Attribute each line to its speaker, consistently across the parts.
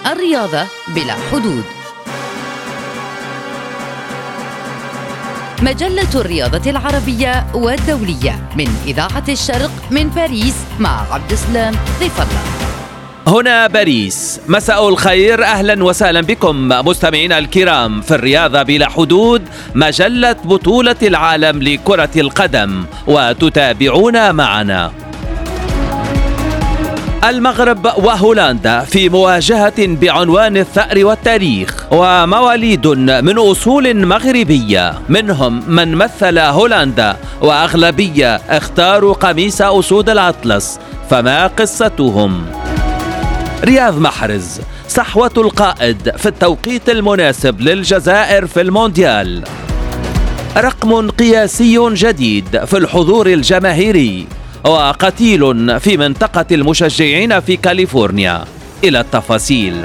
Speaker 1: الرياضة بلا حدود. مجلة الرياضة العربية والدولية من إذاعة الشرق من باريس مع عبد السلام ضيف الله.
Speaker 2: هنا باريس، مساء الخير، أهلا وسهلا بكم مستمعينا الكرام في الرياضة بلا حدود، مجلة بطولة العالم لكرة القدم، وتتابعون معنا المغرب وهولندا في مواجهة بعنوان الثأر والتاريخ، ومواليد من أصول مغربية منهم من مثل هولندا، وأغلبية اختاروا قميص أسود الأطلس. فما قصتهم؟ رياض محرز، صحوة القائد في التوقيت المناسب للجزائر في المونديال، رقم قياسي جديد في الحضور الجماهيري، وقتيل في منطقة المشجعين في كاليفورنيا. إلى التفاصيل.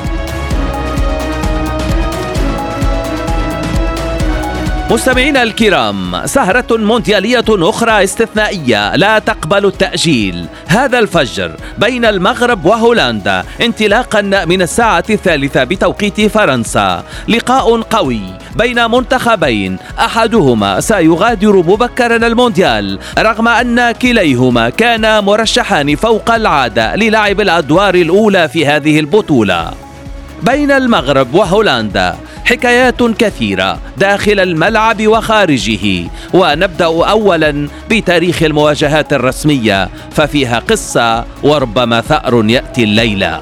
Speaker 2: مستمعينا الكرام، سهرة مونديالية أخرى استثنائية لا تقبل التأجيل هذا الفجر بين المغرب وهولندا انطلاقا من الساعة 3 بتوقيت فرنسا. لقاء قوي بين منتخبين أحدهما سيغادر مبكرا المونديال رغم أن كليهما كانا مرشحان فوق العادة للعب الأدوار الأولى في هذه البطولة. بين المغرب وهولندا حكايات كثيرة داخل الملعب وخارجه، ونبدأ أولا بتاريخ المواجهات الرسمية ففيها قصة وربما ثأر يأتي الليلة.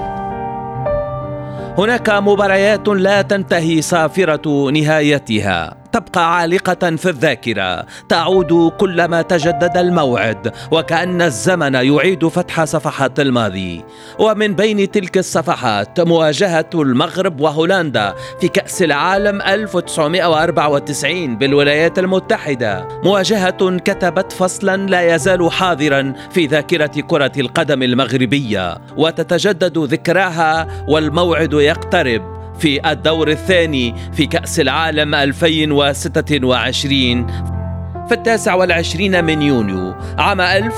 Speaker 2: هناك مباريات لا تنتهي صافرة نهايتها، تبقى عالقة في الذاكرة، تعود كلما تجدد الموعد، وكأن الزمن يعيد فتح صفحات الماضي. ومن بين تلك الصفحات مواجهة المغرب وهولندا في كأس العالم 1994 بالولايات المتحدة، مواجهة كتبت فصلا لا يزال حاضرا في ذاكرة كرة القدم المغربية، وتتجدد ذكراها والموعد يقترب في الدور الثاني في كأس العالم 2026 في 29 من يونيو عام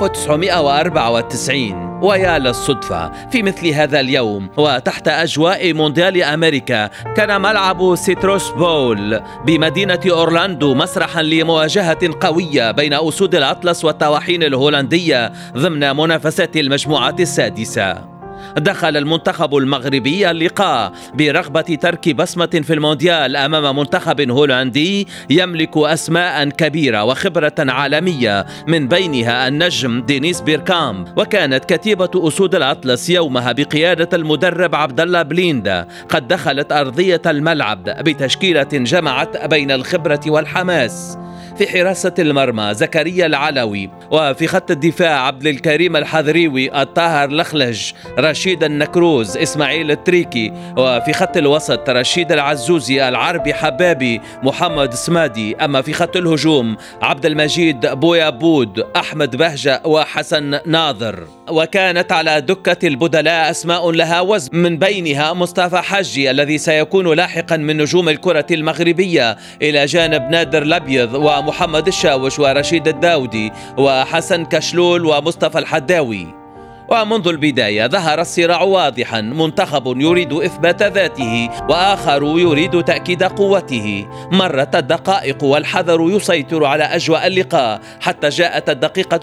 Speaker 2: 1994. ويا للصدفة في مثل هذا اليوم وتحت أجواء مونديال أمريكا كان ملعب سيتروس بول بمدينة أورلاندو مسرحا لمواجهة قوية بين أسود الأطلس والطواحين الهولندية ضمن منافسات المجموعة السادسة. دخل المنتخب المغربي اللقاء برغبة ترك بصمة في المونديال أمام منتخب هولندي يملك أسماء كبيرة وخبرة عالمية، من بينها النجم دينيس بيركامب. وكانت كتيبة أسود الأطلس يومها بقيادة المدرب عبد الله بليندا قد دخلت أرضية الملعب بتشكيلة جمعت بين الخبرة والحماس. في حراسة المرمى زكريا العلوي، وفي خط الدفاع عبد الكريم الحضريوي، الطاهر لخلج، رشيد النكروز، إسماعيل التريكي، وفي خط الوسط رشيد العزوزي، العربي حبابي، محمد سمادي. أما في خط الهجوم عبد المجيد بويا بود، أحمد بهجة، وحسن ناظر. وكانت على دكة البدلاء أسماء لها وزن، من بينها مصطفى حجي الذي سيكون لاحقا من نجوم الكرة المغربية، إلى جانب نادر الأبيض ومحمد الشاوش ورشيد الداودي وحسن كشلول ومصطفى الحداوي. ومنذ البداية ظهر الصراع واضحا، منتخب يريد إثبات ذاته وآخر يريد تأكيد قوته. مرت الدقائق والحذر يسيطر على أجواء اللقاء حتى جاءت الدقيقة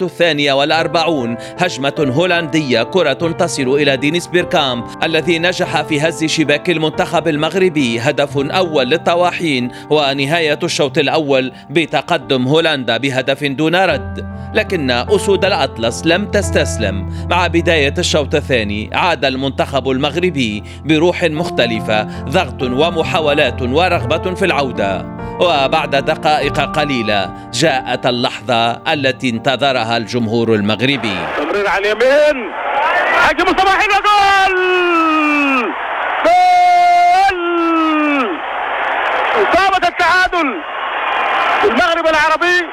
Speaker 2: 42، هجمة هولندية، كرة تصل إلى دينيس بيركامب الذي نجح في هز شباك المنتخب المغربي، هدف أول للطواحين، ونهاية الشوط الأول بتقدم هولندا بهدف دون رد. لكن أسود الأطلس لم تستسلم. مع بداية الشوط الثاني عاد المنتخب المغربي بروح مختلفة، ضغط ومحاولات ورغبة في العودة. وبعد دقائق قليلة جاءت اللحظة التي انتظرها الجمهور المغربي.
Speaker 3: تمرير على اليمين، حاجة مصطفى، حلوة، جول! جول! إصابة التعادل المغرب العربي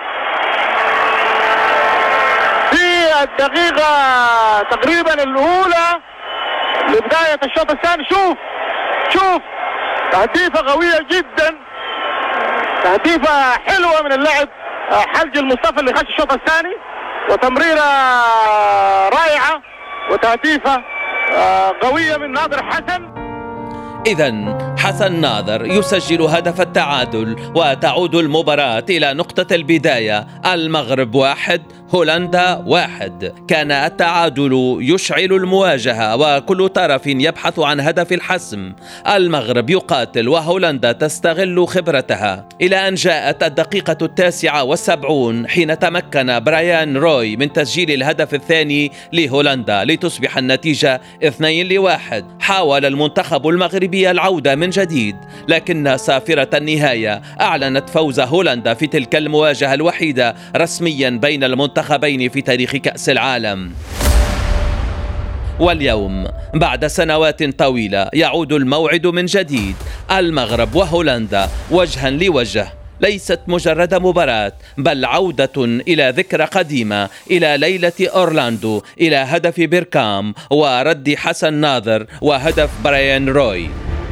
Speaker 3: في الدقيقة تقريبا الأولى لبداية الشوط الثاني. شوف تهديفة قوية جدا، تهديفة حلوة من اللاعب حلج المصطفى اللي خش الشوط الثاني، وتمريرة رائعة وتهديفة قوية من ناظر حسن.
Speaker 2: إذن حسن ناظر يسجل هدف التعادل وتعود المباراة إلى نقطة البداية، المغرب 1 هولندا 1. كان التعادل يشعل المواجهة وكل طرف يبحث عن هدف الحسم. المغرب يقاتل وهولندا تستغل خبرتها، إلى أن جاءت الدقيقة 79 حين تمكن برايان روي من تسجيل الهدف الثاني لهولندا لتصبح النتيجة 2-1. حاول المنتخب المغربي العودة من جديد، لكن صافرة النهاية أعلنت فوز هولندا في تلك المواجهة الوحيدة رسميا بين المنتخبين في تاريخ كأس العالم. واليوم بعد سنوات طويلة يعود الموعد من جديد، المغرب وهولندا وجها لوجه. ليست مجرد مباراة، بل عودة إلى ذكرى قديمة، إلى ليلة أورلاندو، إلى هدف بيركام ورد حسن ناظر وهدف برايان روي.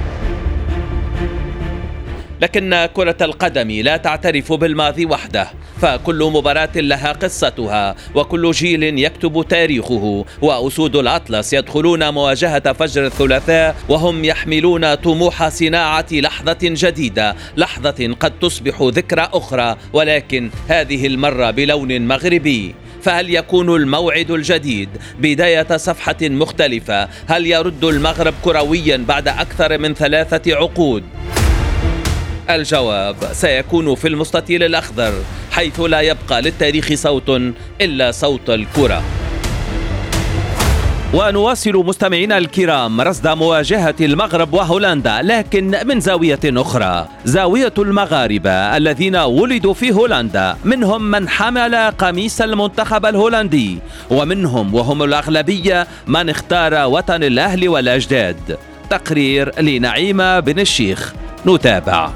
Speaker 2: لكن كرة القدم لا تعترف بالماضي وحده، فكل مباراة لها قصتها وكل جيل يكتب تاريخه. وأسود الأطلس يدخلون مواجهة فجر الثلاثاء وهم يحملون طموح صناعة لحظة جديدة، لحظة قد تصبح ذكرى أخرى، ولكن هذه المرة بلون مغربي. فهل يكون الموعد الجديد بداية صفحة مختلفة؟ هل يرد المغرب كرويا بعد أكثر من 3 عقود؟ الجواب سيكون في المستطيل الأخضر، حيث لا يبقى للتاريخ صوت إلا صوت الكرة. ونواصل مستمعينا الكرام رصد مواجهة المغرب وهولندا، لكن من زاوية أخرى، زاوية المغاربة الذين ولدوا في هولندا. منهم من حمل قميص المنتخب الهولندي، ومنهم وهم الأغلبية من اختار وطن الأهل والأجداد. تقرير لنعيمة بن الشيخ، نتابع.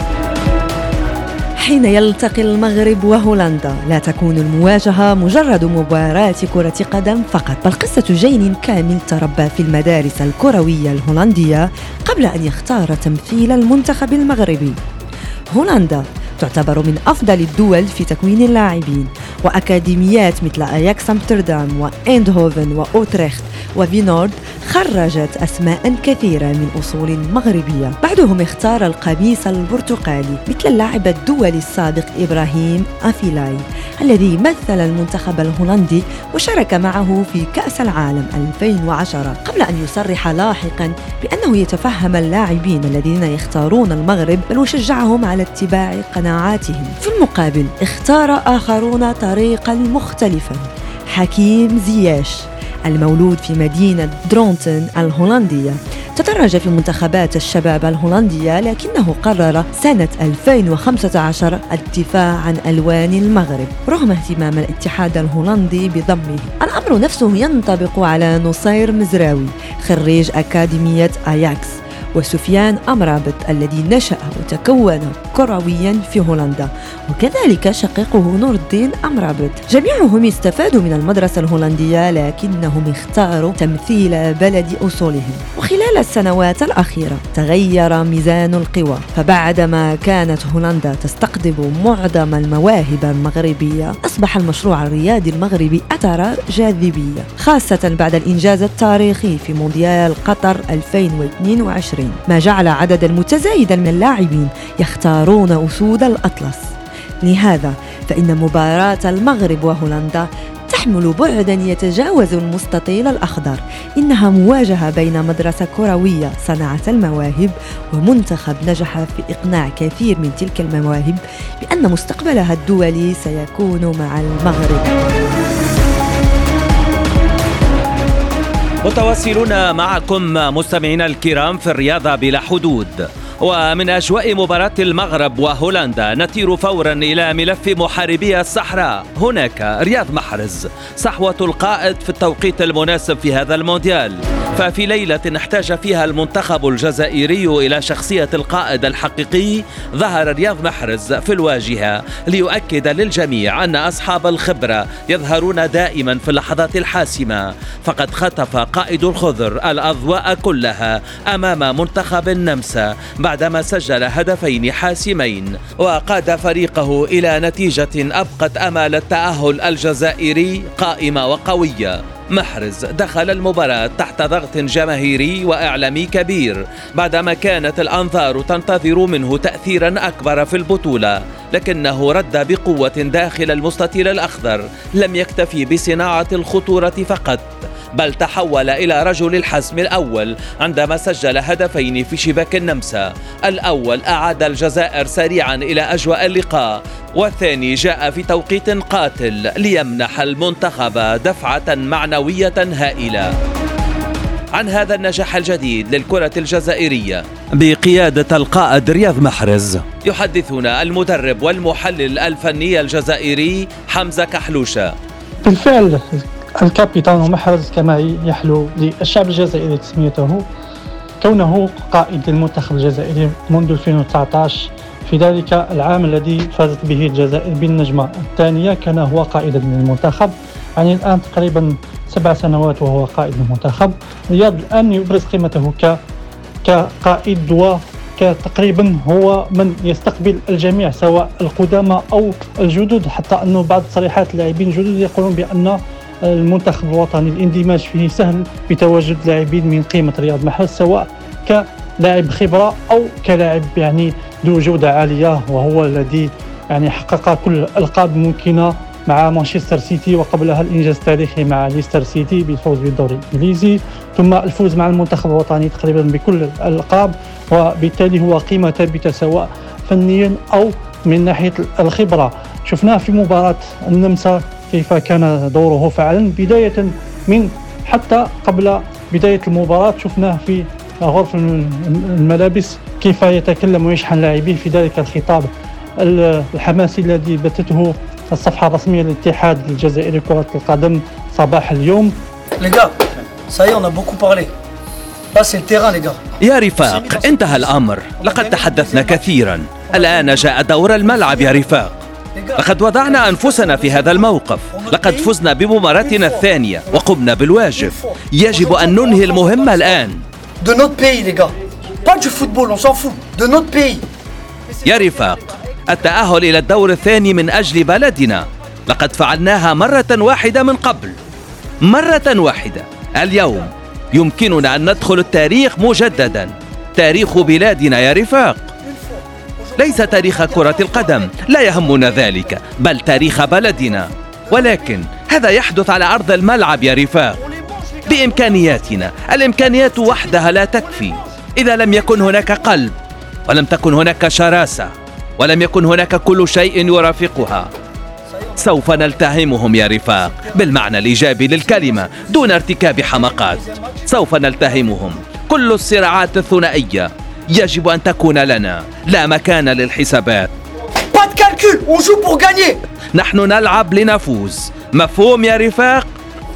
Speaker 4: حين يلتقي المغرب وهولندا لا تكون المواجهة مجرد مباراة كرة قدم فقط، بل قصة جيل كامل تربى في المدارس الكروية الهولندية قبل أن يختار تمثيل المنتخب المغربي. هولندا تعتبر من أفضل الدول في تكوين اللاعبين، وأكاديميات مثل أياكس أمستردام وإندهوفن وأوتريخت وفينورد خرجت أسماء كثيرة من أصول مغربية. بعضهم اختار القميص البرتقالي مثل اللاعب الدولي السابق إبراهيم أفيلاي الذي مثل المنتخب الهولندي وشارك معه في كأس العالم 2010، قبل أن يصرح لاحقاً بأنه يتفهم اللاعبين الذين يختارون المغرب بل وشجعهم على اتباع قناعاتهم. في المقابل اختار آخرون طريقاً مختلفاً. حكيم زياش المولود في مدينة درونتن الهولندية تدرج في منتخبات الشباب الهولندية، لكنه قرر سنة 2015 الدفاع عن ألوان المغرب رغم اهتمام الاتحاد الهولندي بضمه. الأمر نفسه ينطبق على نصير مزراوي خريج أكاديمية أياكس، وسفيان أمرابط الذي نشأ وتكون كرويا في هولندا، وكذلك شقيقه نور الدين أمرابط. جميعهم استفادوا من المدرسة الهولندية، لكنهم اختاروا تمثيل بلد أصولهم. وخلال السنوات الأخيرة تغير ميزان القوى، فبعدما كانت هولندا تستقطب معظم المواهب المغربية، أصبح المشروع الرياضي المغربي أثر جاذبية، خاصة بعد الإنجاز التاريخي في مونديال قطر 2022، ما جعل عددا متزايدا من اللاعبين يختارون أسود الأطلس. لهذا فإن مباراة المغرب وهولندا تحمل بعدا يتجاوز المستطيل الأخضر. إنها مواجهة بين مدرسة كروية صنعت المواهب ومنتخب نجح في إقناع كثير من تلك المواهب بأن مستقبلها الدولي سيكون مع المغرب.
Speaker 2: متواصلون معكم مستمعينا الكرام في الرياضة بلا حدود، ومن أجواء مباراة المغرب وهولندا نطير فورا إلى ملف محاربي الصحراء. هناك رياض محرز صحوة القائد في التوقيت المناسب في هذا المونديال، ففي ليلة احتاج فيها المنتخب الجزائري إلى شخصية القائد الحقيقي ظهر رياض محرز في الواجهة ليؤكد للجميع أن أصحاب الخبرة يظهرون دائما في اللحظات الحاسمة. فقد خطف قائد الخضر الأضواء كلها أمام منتخب النمسا بعدما سجل هدفين حاسمين، وقاد فريقه إلى نتيجة أبقت أمال التأهل الجزائري قائمة وقوية. محرز دخل المباراة تحت ضغط جماهيري وإعلامي كبير بعدما كانت الأنظار تنتظر منه تأثيرا أكبر في البطولة، لكنه رد بقوة داخل المستطيل الأخضر. لم يكتفي بصناعة الخطورة فقط، بل تحول إلى رجل الحسم الأول عندما سجل هدفين في شباك النمسا. الأول أعاد الجزائر سريعا إلى أجواء اللقاء، والثاني جاء في توقيت قاتل ليمنح المنتخب دفعة معنوية هائلة. عن هذا النجاح الجديد للكرة الجزائرية بقيادة القائد رياض محرز يحدثنا المدرب والمحلل الفني الجزائري حمزة كحلوشة.
Speaker 5: بالفعل الكابيتان محرز كما يحلو للشعب الجزائري تسميته، كونه قائد للمنتخب الجزائري منذ 2019. في ذلك العام الذي فازت به الجزائر بالنجمة الثانية كان هو قائدا للمنتخب، يعني الآن تقريبا 7 سنوات وهو قائد للمنتخب. رياض الآن يبرز قيمته كقائد وكتقريبا هو من يستقبل الجميع سواء القدامى أو الجدد، حتى أنه بعض تصريحات اللاعبين الجدد يقولون بأن المنتخب الوطني الاندماج فيه سهل بتواجد لاعبين من قيمة رياض محرز، سواء كلاعب خبرة أو كلاعب يعني ذو جودة عالية، وهو الذي يعني حقق كل الألقاب ممكنة مع مانشستر سيتي، وقبلها الإنجاز التاريخي مع ليستر سيتي بالفوز بالدوري الإنجليزي، ثم الفوز مع المنتخب الوطني تقريبا بكل الألقاب، وبالتالي هو قيمة ثابتة سواء فنيا أو من ناحية الخبرة. شفناه في مباراة النمسا كيف كان دوره فعلا بداية من حتى قبل بداية المباراة. شفناه في غرف الملابس كيف يتكلم ويشحن لاعبيه في ذلك الخطاب الحماسي الذي بثته الصفحة الرسمية للاتحاد الجزائري لكرة القدم صباح اليوم.
Speaker 2: يا رفاق، انتهى الأمر، لقد تحدثنا كثيرا، الآن جاء دور الملعب يا رفاق. لقد وضعنا أنفسنا في هذا الموقف، لقد فزنا بمباراتنا الثانية وقمنا بالواجب، يجب أن ننهي المهمة الآن. يا رفاق، التأهل إلى الدور الثاني من أجل بلدنا، لقد فعلناها مرة واحدة من قبل، مرة واحدة. اليوم يمكننا أن ندخل التاريخ مجددا، تاريخ بلادنا يا رفاق، ليس تاريخ كرة القدم، لا يهمنا ذلك، بل تاريخ بلدنا. ولكن هذا يحدث على أرض الملعب يا رفاق بإمكانياتنا. الإمكانيات وحدها لا تكفي إذا لم يكن هناك قلب، ولم تكن هناك شراسة، ولم يكن هناك كل شيء يرافقها. سوف نلتهمهم يا رفاق بالمعنى الإيجابي للكلمة دون ارتكاب حماقات. سوف نلتهمهم. كل الصراعات الثنائية يجب أن تكون لنا، لا مكان للحسابات. نحن نلعب لنفوز، مفهوم يا رفاق؟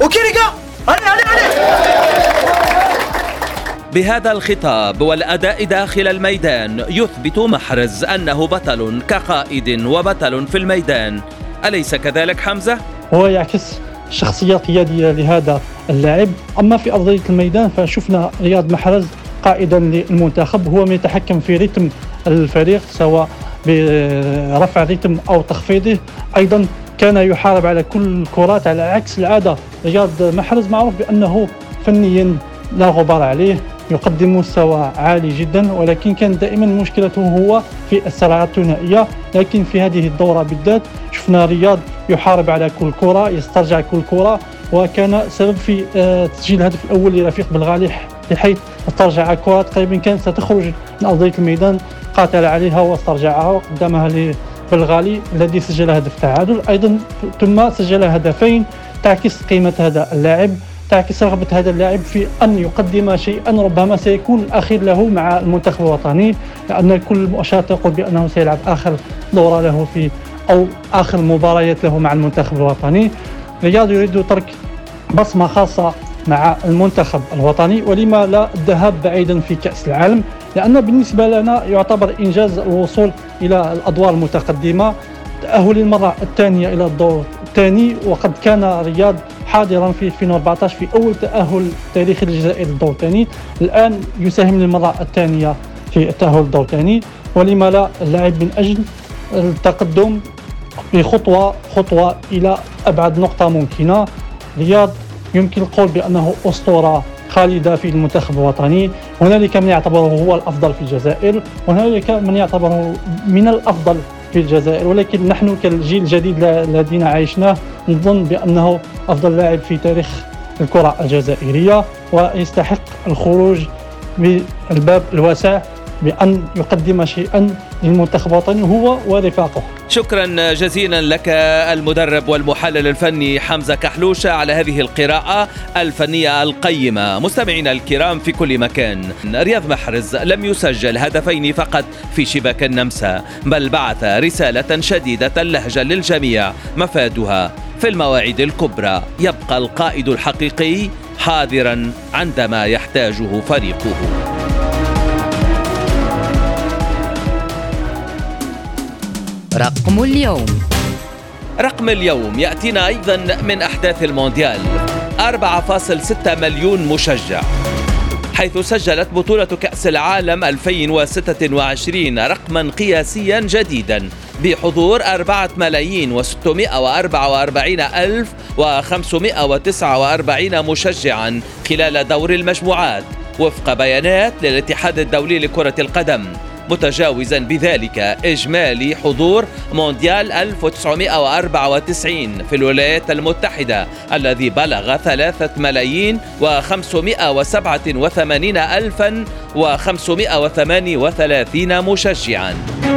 Speaker 2: بهذا الخطاب والأداء داخل الميدان يثبت محرز أنه بطل كقائد وبطل في الميدان، أليس كذلك حمزة؟
Speaker 5: هو يعكس شخصية قيادية لهذا اللاعب. أما في أرضية الميدان فشفنا رياض محرز قائدا للمنتخب، هو من يتحكم في رتم الفريق سواء برفع رتم أو تخفيضه. أيضا كان يحارب على كل الكرات على عكس العادة. رياض محرز معروف بأنه فنيا لا غبار عليه، يقدم مستوى عالي جدا، ولكن كان دائما مشكلته هو في الصراعات الثنائية. لكن في هذه الدورة بالذات شفنا رياض يحارب على كل كرة، يسترجع كل كرة، وكان سبب في تسجيل الهدف الأول لرفيق بالغالي، بحيث استرجع كرة تقريبا كانت ستخرج من أرضية الميدان، قاتل عليها واسترجعها وقدمها لبالغالي الذي سجل هدف تعادل. أيضا ثم سجل هدفين، تعكس قيمة هذا اللاعب، تعكس رغبة هذا اللاعب في أن يقدم شيئا ربما سيكون الأخير له مع المنتخب الوطني، لأن كل المؤشرات تقول بأنه سيلعب آخر دورة له في أو آخر مباريات له مع المنتخب الوطني. رياض يريد ترك بصمة خاصة مع المنتخب الوطني، ولما لا الذهاب بعيدا في كأس العالم، لأن بالنسبة لنا يعتبر إنجاز الوصول إلى الأدوار المتقدمة، تأهل المرة الثانية إلى الدور الثاني، وقد كان رياض حاضرا في 2014 في أول تأهل تاريخي للجزائر للدور الثاني. الآن يساهم للمرة الثانية في التأهل للدور الثاني، ولما لا اللاعب من أجل التقدم بخطوة إلى أبعد نقطة ممكنة. رياض يمكن القول بأنه أسطورة خالدة في المنتخب الوطني. هنالك من يعتبره هو الأفضل في الجزائر، وهنالك من يعتبره من الأفضل في الجزائر، ولكن نحن كالجيل الجديد الذين عايشناه نظن بأنه أفضل لاعب في تاريخ الكرة الجزائرية، ويستحق الخروج بالباب الواسع بأن يقدم شيئا للمنتخب الوطني هو ورفاقه.
Speaker 2: شكرا جزيلا لك المدرب والمحلل الفني حمزة كحلوشة على هذه القراءة الفنية القيمة. مستمعينا الكرام في كل مكان، رياض محرز لم يسجل هدفين فقط في شباك النمسا، بل بعث رسالة شديدة اللهجة للجميع مفادها في المواعيد الكبرى يبقى القائد الحقيقي حاضرا عندما يحتاجه فريقه. رقم اليوم يأتينا أيضا من أحداث المونديال. 4.6 مليون مشجع، حيث سجلت بطولة كأس العالم 2026 رقما قياسيا جديدا بحضور 4,644,549 مشجعا خلال دور المجموعات وفق بيانات للاتحاد الدولي لكرة القدم، متجاوزا بذلك إجمالي حضور مونديال 1994 في الولايات المتحدة الذي بلغ 3,587,538 مشجعا.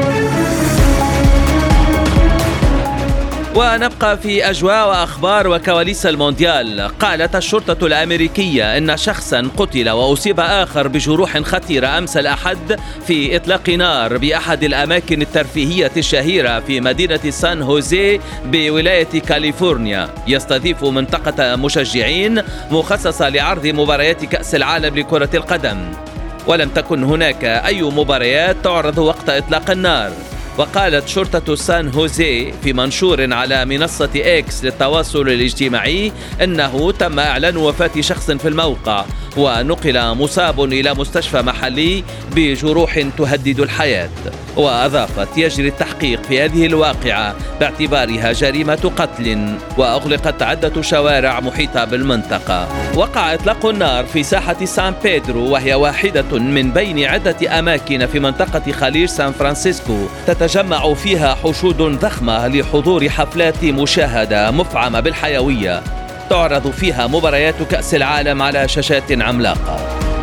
Speaker 2: ونبقى في أجواء وأخبار وكواليس المونديال. قالت الشرطة الأمريكية إن شخصا قتل وأصيب آخر بجروح خطيرة أمس الأحد في إطلاق نار بأحد الأماكن الترفيهية الشهيرة في مدينة سان هوزي بولاية كاليفورنيا، يستضيف منطقة مشجعين مخصصة لعرض مباريات كأس العالم لكرة القدم، ولم تكن هناك أي مباريات تعرض وقت إطلاق النار. وقالت شرطة سان هوزي في منشور على منصة إكس للتواصل الاجتماعي أنه تم إعلان وفاة شخص في الموقع، ونقل مصاب إلى مستشفى محلي بجروح تهدد الحياة. وأضافت يجري التحقيق في هذه الواقعة باعتبارها جريمة قتل، وأغلقت عدة شوارع محيطة بالمنطقة. وقع إطلاق النار في ساحة سان بيدرو، وهي واحدة من بين عدة أماكن في منطقة خليج سان فرانسيسكو تتجمع فيها حشود ضخمة لحضور حفلات مشاهدة مفعمة بالحيوية تعرض فيها مباريات كأس العالم على شاشات عملاقة.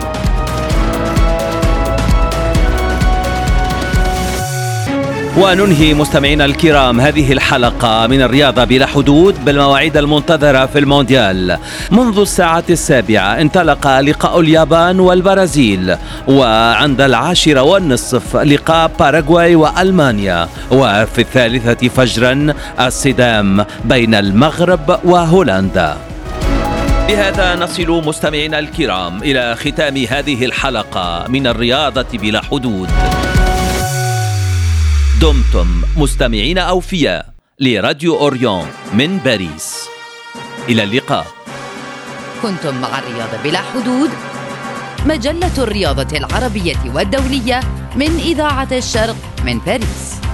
Speaker 2: وننهي مستمعينا الكرام هذه الحلقة من الرياضة بلا حدود بالمواعيد المنتظرة في المونديال. منذ الساعة 7 انطلق لقاء اليابان والبرازيل، وعند 10:30 لقاء باراغواي وألمانيا، وفي 3 فجرا الصدام بين المغرب وهولندا. بهذا نصل مستمعينا الكرام إلى ختام هذه الحلقة من الرياضة بلا حدود. دمتم مستمعين أوفياء لراديو أوريون من باريس. إلى اللقاء.
Speaker 1: كنتم مع الرياضة بلا حدود، مجلة الرياضة العربية والدولية من إذاعة الشرق من باريس.